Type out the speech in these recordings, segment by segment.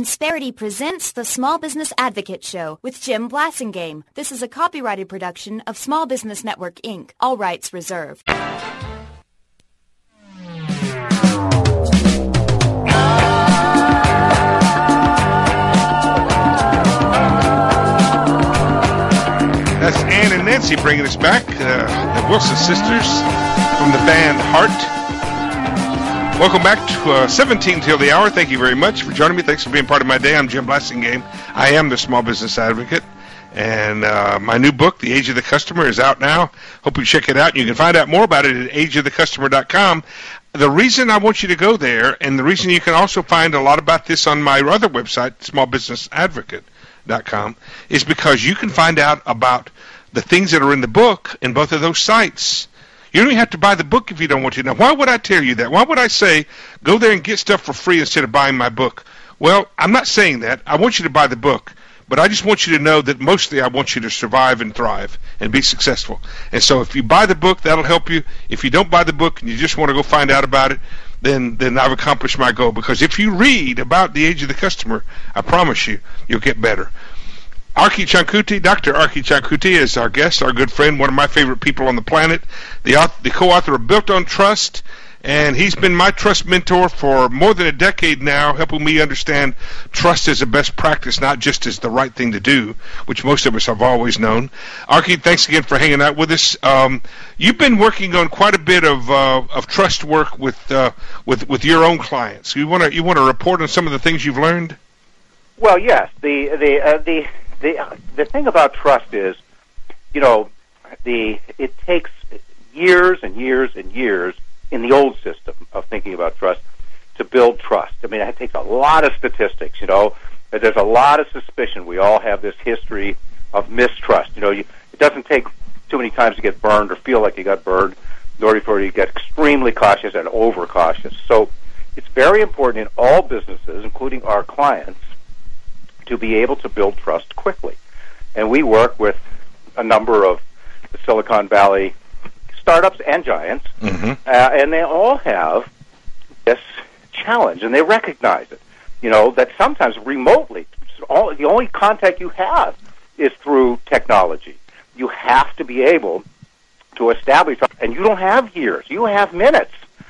Insperity presents the Small Business Advocate Show with Jim Blasingame. This is a copyrighted production of Small Business Network, Inc. All rights reserved. That's Ann and Nancy bringing us back, the Wilson sisters from the band Heart. Welcome back to 17 till the hour. Thank you very much for joining me. Thanks for being part of my day. I'm Jim Blasingame. I am the Small Business Advocate, and my new book, The Age of the Customer, is out now. Hope you check it out. You can find out more about it at ageofthecustomer.com. The reason I want you to go there, and the reason you can also find a lot about this on my other website, smallbusinessadvocate.com, is because you can find out about the things that are in the book in both of those sites. You don't even have to buy the book if you don't want to. Now, why would I tell you that? Why would I say go there and get stuff for free instead of buying my book? Well, I'm not saying that. I want you to buy the book, but I just want you to know that mostly I want you to survive and thrive and be successful. And so if you buy the book, that'll help you. If you don't buy the book and you just want to go find out about it, then I've accomplished my goal. Because if you read about the age of the customer, I promise you, you'll get better. Arki Chankuti, Dr. Arki Chankuti is our guest, our good friend, one of my favorite people on the planet, the co-author of Built on Trust, and he's been my trust mentor for more than a decade now, helping me understand trust as a best practice, not just as the right thing to do, which most of us have always known. Arki, thanks again for hanging out with us. You've been working on quite a bit of trust work with your own clients. You want to report on some of the things you've learned? Well, yes. The thing about trust is, it takes years and years and years in the old system of thinking about trust to build trust. I mean, it takes a lot of statistics, There's a lot of suspicion. We all have this history of mistrust. It doesn't take too many times to get burned or feel like you got burned in order for you to get extremely cautious and over-cautious. So it's very important in all businesses, including our clients, to be able to build trust quickly. And we work with a number of the Silicon Valley startups and giants, and they all have this challenge, and they recognize it, that sometimes remotely, the only contact you have is through technology. You have to be able to establish, and you don't have years, you have minutes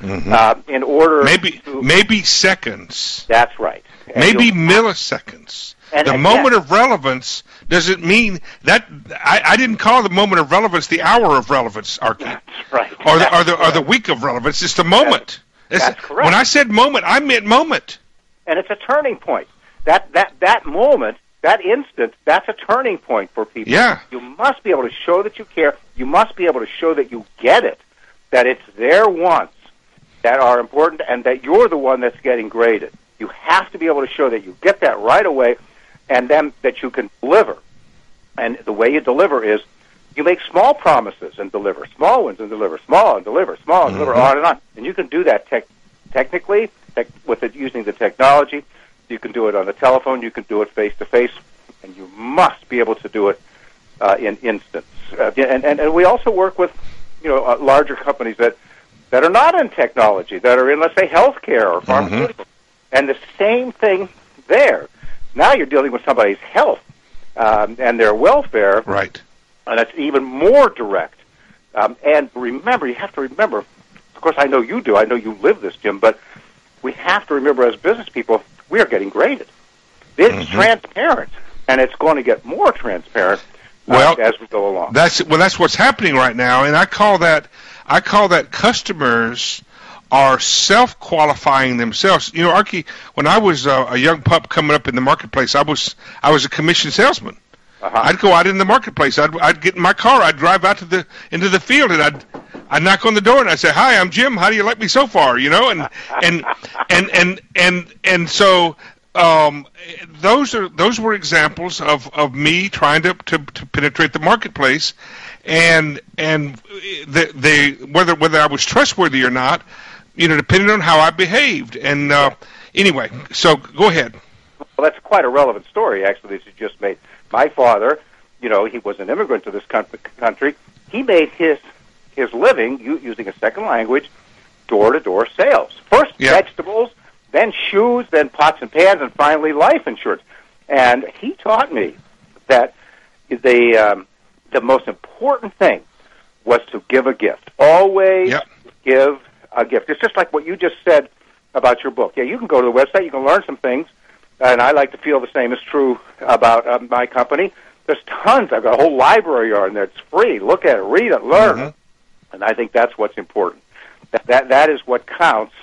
in order maybe seconds. That's right. Maybe milliseconds. The moment of relevance doesn't mean that I didn't call the moment of relevance the hour of relevance, Arki. That's right. Or the week of relevance. It's the moment. That's correct. When I said moment, I meant moment. And it's a turning point. That moment, that instant, that's a turning point for people. Yeah. You must be able to show that you care. You must be able to show that you get it, that it's their wants that are important, and that you're the one that's getting graded. You have to be able to show that you get that right away, and then that you can deliver. And the way you deliver is you make small promises and deliver, small ones and deliver, small and deliver, small and deliver, on and on. And you can do that technically using the technology. You can do it on the telephone. You can do it face-to-face. And you must be able to do it in instants. And we also work with larger companies that are not in technology, that are in, let's say, healthcare or pharmaceuticals. And the same thing there. Now you're dealing with somebody's health and their welfare. Right. And it's even more direct. And remember, you have to remember, of course I know you do, I know you live this, Jim, but we have to remember as business people, we are getting graded. It's transparent, and it's going to get more transparent as we go along. That's what's happening right now, and I call that customers are self-qualifying themselves. Arki, when I was a young pup coming up in the marketplace, I was a commission salesman. I'd go out in the marketplace. I'd get in my car. I'd drive out into the field, and I'd knock on the door and I'd say, "Hi, I'm Jim. How do you like me so far?" And so those were examples of me trying to penetrate the marketplace, and whether I was trustworthy or not, depending on how I behaved. And anyway, so go ahead. Well, that's quite a relevant story, actually, that you just made. My father, he was an immigrant to this country. He made his living using a second language, door-to-door sales. First vegetables, then shoes, then pots and pans, and finally life insurance. And he taught me that the most important thing was to give a gift. Always give a gift. It's just like what you just said about your book. Yeah, you can go to the website, you can learn some things, and I like to feel the same is true about my company. There's tons. I've got a whole library on there. It's free. Look at it, read it, learn. Mm-hmm. And I think that's what's important. That is what counts.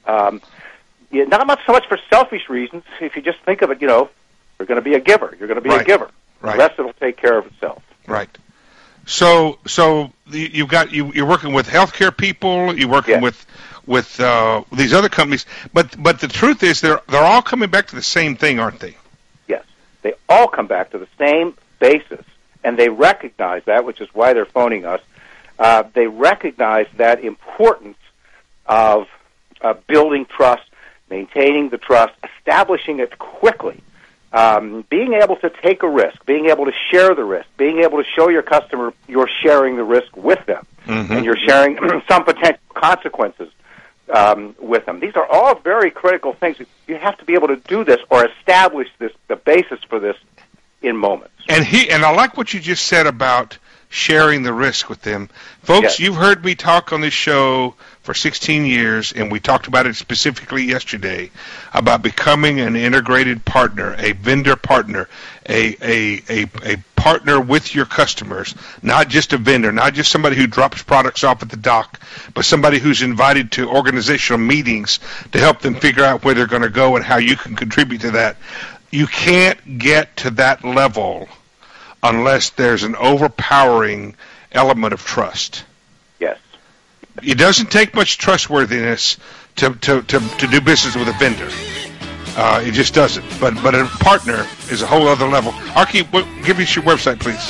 Not so much for selfish reasons. If you just think of it, you're going to be a giver. You're going to be a giver. Right. The rest will take care of itself. Right. So you're working with healthcare people. You're working with these other companies. But the truth is, they're all coming back to the same thing, aren't they? Yes, they all come back to the same basis, and they recognize that, which is why they're phoning us. They recognize that importance of building trust, maintaining the trust, establishing it quickly. Being able to take a risk, being able to share the risk, being able to show your customer you're sharing the risk with them, and you're sharing some potential consequences with them. These are all very critical things. You have to be able to do this or establish the basis for this in moments. And I like what you just said about sharing the risk with them. Folks, you've heard me talk on this show for 16 years, and we talked about it specifically yesterday, about becoming an integrated partner, a vendor partner, a partner with your customers, not just a vendor, not just somebody who drops products off at the dock, but somebody who's invited to organizational meetings to help them figure out where they're going to go and how you can contribute to that. You can't get to that level unless there's an overpowering element of trust. Yes. It doesn't take much trustworthiness to do business with a vendor. It just doesn't. But a partner is a whole other level. Archie, give us your website, please.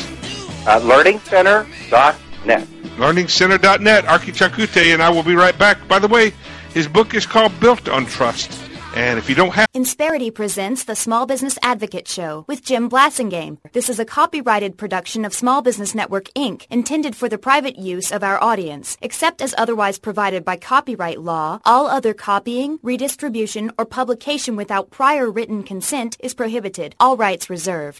LearningCenter.net. LearningCenter.net. Archie Chakute, and I will be right back. By the way, his book is called Built on Trust. And if you don't have... Insperity presents the Small Business Advocate Show with Jim Blassingame. This is a copyrighted production of Small Business Network, Inc., intended for the private use of our audience. Except as otherwise provided by copyright law, all other copying, redistribution, or publication without prior written consent is prohibited. All rights reserved.